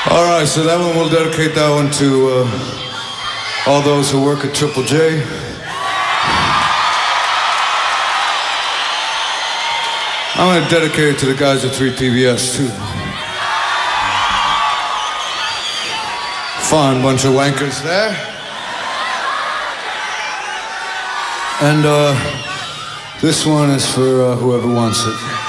All right, so that one, we'll dedicate that one to all those who work at Triple J. I'm going to dedicate it to the guys at 3PBS, too. Fun bunch of wankers there. And this one is for whoever wants it.